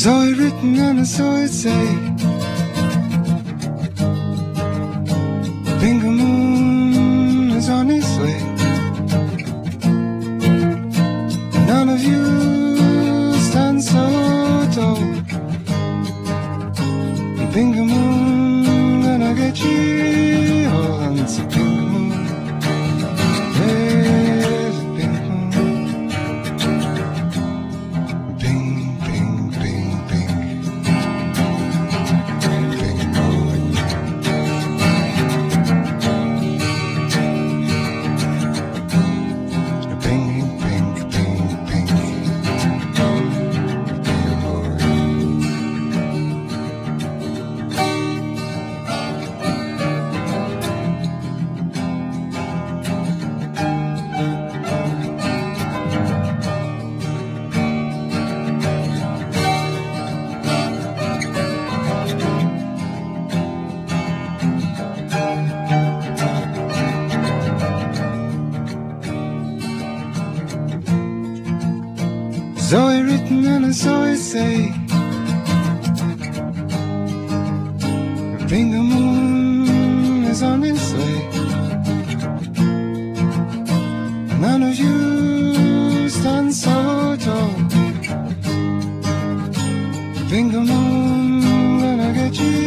Saw it written and I saw it say, Bingo Moon is on its way. None of you stand so tall. Bingo Moon, gonna get you all once a Bingo Moon. There's a Bingo Moon. Bing, bing, bing, bing. Bingo Moon. Bing, bing, bing, bing. Bingo Moon. Saw it written and I saw it say, Bingo Moon is on its way. None of you stand so tall. Bingo Moon, gonna get you